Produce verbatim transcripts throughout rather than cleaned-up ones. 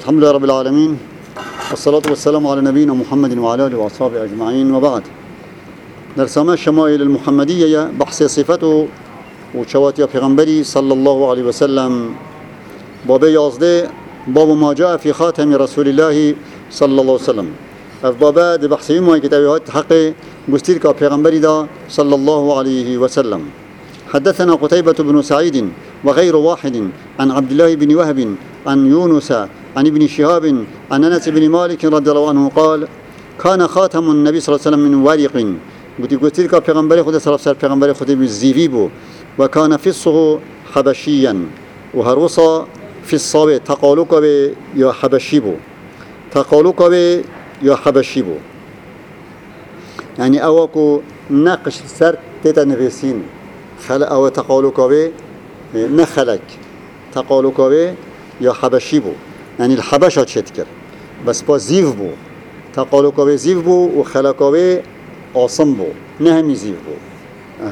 الحمد لله رب العالمين، والصلاة والسلام على نبينا محمد وعلى آله وأصحابه أجمعين، وبعد. درسنا الشمائل المحمدية بحث صفته وشواتي پیغمبری صلى الله عليه وسلم، باب يازده باب ما جاء في خاتم رسول الله صلى الله عليه وسلم. اف بابا ده بحثی ما کتابیات حق گستیر کا پیغمبری دا صلى الله عليه وسلم. حدثنا قتيبة بن سعيد وغير واحد عن عبد الله بن وهب عن يونس عن ابن شهاب عن أنس بن مالك رضي الله عنه قال: كان خاتم النبي صلى الله عليه وسلم من ورق. قلت قلت لك پیغمبر خدا صلى الله عليه وسلم پیغمبر خدا بالزيفي بو، وكان فصه حبشيا، وهروسا في الصابه تقالوك به يا حبشي بو، تقالوك به يا حبشي بو، يعني أواكو نقش سر تتنفسين خلق أو تقالوك به نخلق تقالوك به يا حبشي بو، يعني الحبشة تشتكر بس با زيف بو، تقالوك به زيف بو وخلق به عاصم بو نهمي زيف بو. آه.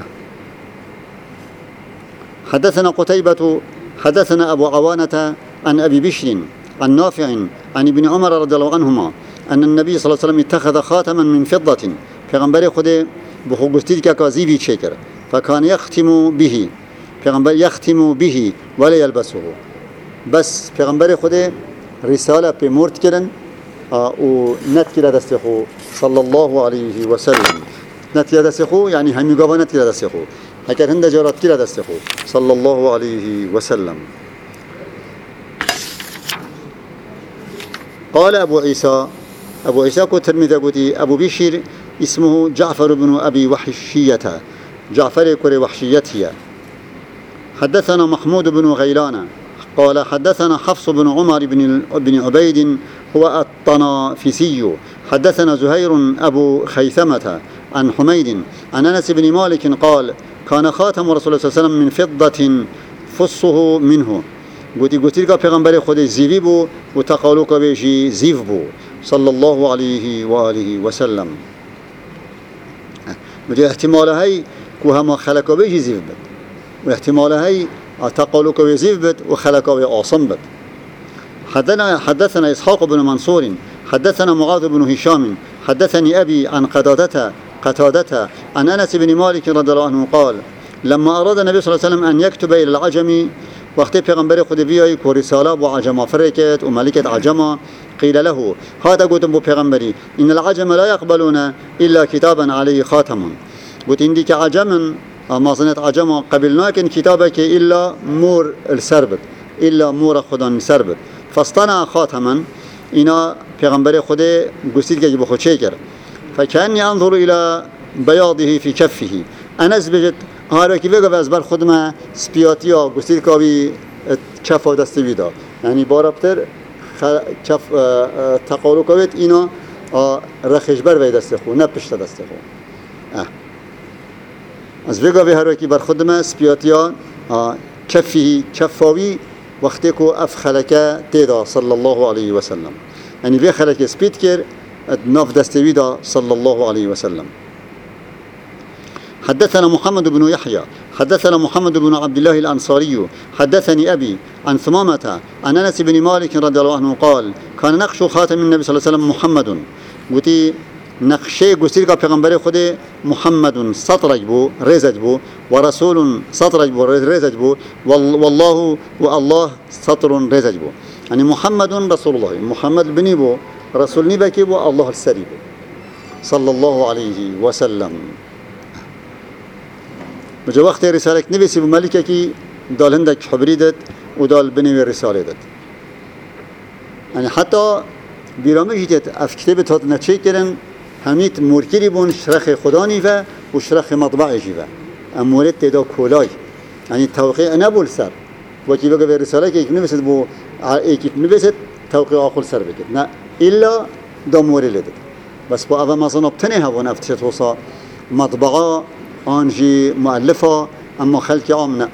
حدثنا قتيبة حدثنا أبو عوانة عن أبي بشر عن نافع عن ابن عمر رضي الله عنهما أن النبي صلى الله عليه وسلم اتخذ خاتما من فضة، پیغمبر خود بخوگستید که کازیوی چکر، فكان يختم به، پیغمبر يختم به ولا يلبسه، بس پیغمبر خود رساله په مرد کردن و نت کلا دست خو صلى الله عليه وسلم، نت کلا دست خو يعني همي گاوا نت کلا دست خو، اگر هند جارات کلا دست خو صلى الله عليه وسلم. قال أبو عيسى أبو عيسى كو ترمذي قوتي أبو بشير اسمه جعفر بن أبي وحشية، جعفر كري وحشيته. حدثنا محمود بن غيلان قال حدثنا حفص بن عمر بن بن عبيد هو الطنافسي. حدثنا زهير أبو خيثمة عن حميد عن أنس بن مالك قال: كان خاتم رسول الله صلى الله عليه وسلم من فضة فصه منه. قلت قلت لك پیغمبر خود زیوی بو و تقالوک بیشی زیف بو صلى الله عليه وآله وسلم. بدي احتمال هاي كوهما خلقه بيجي زيف بد، واحتمال هاي تقالوك بيزيف بد وخلقه بيعاصم بد. حدثنا حدثنا إسحاق بن منصور حدثنا معاذ بن هشام حدثني أبي عن قتادة قتادة عن أنس بن مالك رضي الله عنه قال: لما أراد النبي صلى الله عليه وسلم أن يكتب إلى العجم، وقت پیغمبر خود بیایی که رساله با عجم فرکت و ملکت عجم، قیل له هذا قلت بو پیغمبری إن العجم لا يقبلون إلا كتابا عليه خاتم. قلت إندي كعجم ما ظنت عجم قبلناك كتابك إلا مور السربت، إلا مور خدا سربت، فاصطنع خاتما. إنا پیغمبر خود قصيد که بخود شکر، فكأني أنظر إلى بياضه في كفه. أنس بجد هارا کی بگو از بر خود ما سپیاتیا گستید که بی کف دستی بیدا، یعنی بارابتر کف تقالو کوید اینا رخش بر وی دست خو نه پشت دست خو. از بگو به هارا کی بر خود ما سپیاتیا کفی کفاوی وقتی کو اف خلکه تیدا صلی الله علیه و سلم، یعنی به خلک سپید کر ناف دستی بیدا صلی الله علیه و سلم. حدثنا محمد بن يحيى حدثنا محمد بن عبد الله الأنصاري حدثني أبي عن ثمامة عن أنس بن مالك رضي الله عنه قال: كان نقش خاتم النبي صلى الله عليه وسلم محمد. قلت نقشه قصير کا پیغمبر خود محمد سطرج بو رزج بو، ورسول سطرج بو رزج بو، والله والله سطر رزج بو، يعني محمد رسول الله، محمد بني بو رسول نبكي بو الله السري بو صلى الله عليه وسلم. بجا وقت رسالة نبيسي بملكة كي دال هندك حبريدت ودال بنوي رسالة دت، يعني حتى بيرامج جيت اف كتابة هات نتشي كرن هميت موركري بون شرخ خداني فا وشرخ مطبعي جيفا امورت تدا كولاي، يعني التوقيع نبول سر وكي بقى برسالة كي نبيست بو كي نبيست توقيع آخر سر بكت نا إلا داموري لدت، بس بو أفا ما صنبتنها بو نفتشت وصا مطبعة أنجي مؤلفة أما خلق عامنا.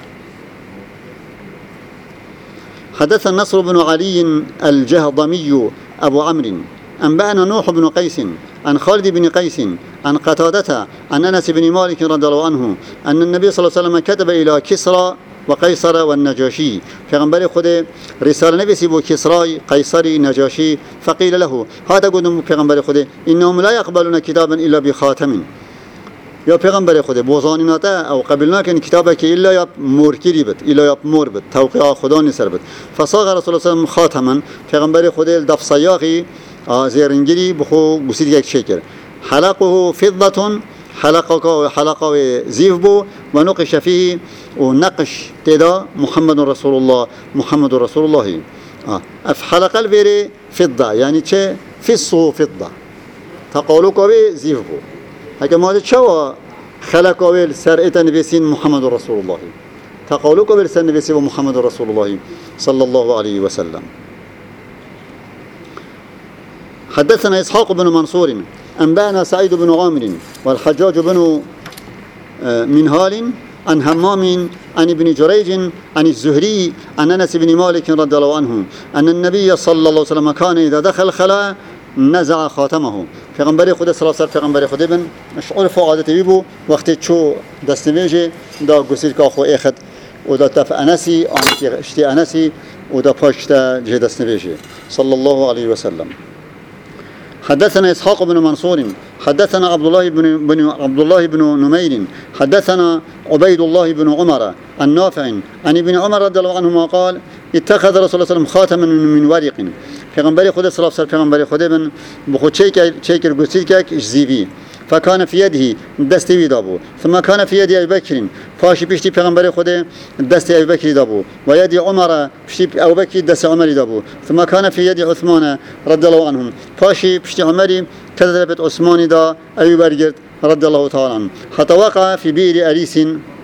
حدث النصر بن علي الجهضمي أبو عمرو أنبأنا نوح بن قيس عن خالد بن قيس عن قتادة عن أنس بن مالك رضي الله عنه أن النبي صلى الله عليه وسلم كتب إلى كسرى وقيصر والنجاشي پیغمبر خود رساله نویسی بو کسرای قیصری نجاشی فقیل له هذا قدم پیغمبر خود انهم لا يقبلون كتابا الا بخاتم یا پیغمبر خود بوزانیناته او قبلنا کن کتابه که الا یا مورکری بد الا یا مور بد توقیع خدا نسر بد فصاغ رسول الله صلی الله علیه و خاتما پیغمبر خود دف سیاقی زیرنگری بخو گسید یک شکر حلقه فضه حلقه حلقه زیف بو و نقش فيه ونقش تدا محمد رسول الله محمد رسول الله اه اف حلقه الفيري فضه يعني چه فصه فضه تقولوا كوي زيف بو هكا ما چوا خلق اول سر نبيسين محمد رسول الله تقولوا كوي سر نبيسين محمد رسول الله صلى الله عليه وسلم حدثنا إسحاق بن منصور أنبأنا سعيد بن عامر والحجاج بن منهال عن همام عن ابن جريج عن الزهري عن أنس بن مالك رضي الله عنه أن النبي صلى الله عليه وسلم كان إذا دخل خلاء نزع خاتمه پیغمبر خود صلی الله علیه و پیغمبر خود بن مشعور فعادت بیبو وقتی چو دست میجه دا گسیر که خو اخد و دا تف انسی آن که اشتی انسی و دا پشت جه دست میجه صلی الله علیه و سلم حدثنا إسحاق بن منصور حدثنا عبد الله بن, بن عبد الله بن نمير حدثنا عبيد الله بن عمر النافع عن ابن عمر رضي الله عنهما قال اتخذ رسول الله صلى الله عليه وسلم خاتما من ورق پیغمبر خدا صلی الله علیه و پیغمبر خدا بن بخود چیکر گسیل که زیوی فكان في يده دست وی دابو ثم كان في يد ابي بكر فاشي بيشتي پیغمبر خدا دست ابي بكر دابو و يد عمر بيشتي ابو بكر دست عمر دابو ثم كان في يد عثمان رضي الله عنهم فاشي بيشتي عمر كذبت عثمان دا ابي بكر رضي الله تعالى عنه حتى وقع في بئر أريس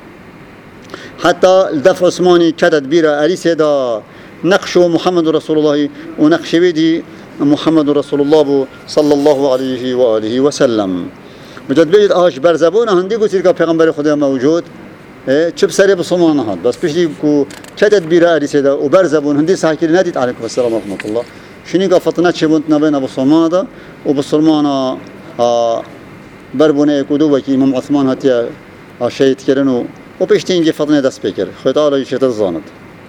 حتى دفع عثماني كتد بئر أريس دا نقش محمد رسول الله ونقش بيدي محمد رسول الله صلى الله عليه وآله وسلم مجد بيجد آش برزبون هندي قلت لك پیغمبر خدا موجود چه بسری بسلمان نهاد بس پیش دی کو کتت بیره علیسه دا و برزبون هندي ساکری ندید علیکم السلام ورحمة الله شنی که فتنه چه بوند نبین بسلمان دا و بسلمان بربونه کدو وکی امام عثمان هاتیا شهید کردن و پیش دی اینگه فتنه دست بکر خود آلا یشت زاند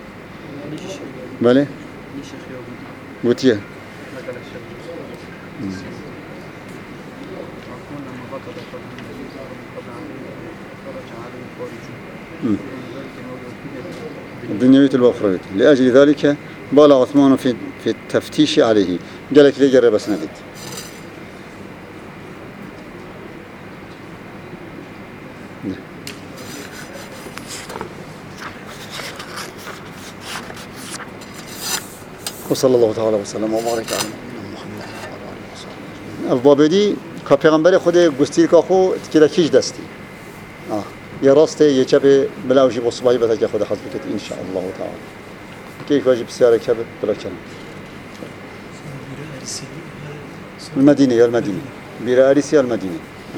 بله بوتیه الدنيوية الأخروية لأجل ذلك بالغ عثمان في في التفتيش عليه قال لك ليه جرب اسندد وصلى الله تعالى وسلم وبارك على نبينا محمد وعلى آله وصحبه البابدي كبيغمبر خود گستیر که خو تکیلا کیش دستی آه یه راسته یه چپ بلاوجی بصبایی بده که خود حضرت بکت ان شاء الله تعالی كيف واجب سيارة كبد بلا كلام المدينة يا المدينة بيرا أريسي يا المدينة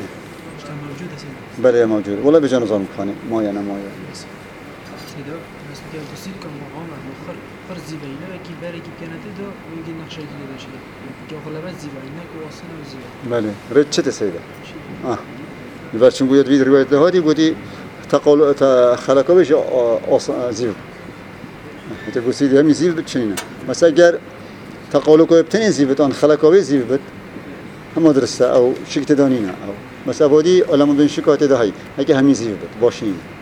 بلا موجود ولا بيجان نظام خانة ما يانا ما يانا سيدا بس كان تصير كم مقام مخر خر زباينة كي بارك كي كانت ده ويجي نقشة جديدة شيء كي خلابات زباينة كواسنا وزباينة بله رد شت سيدا آه البارشون قويت فيد رواية هذه قوتي تقول تخلقوا بيش أص زيب تقول سيدي هم زيب بتشينا بس أجر تقولوا كوي بتنين زيبت أن خلقوا بيش زيبت هم مدرسة أو شيء تدانينا أو بس أبودي علماء بين شكوات ده هاي هيك هم زيبت باشين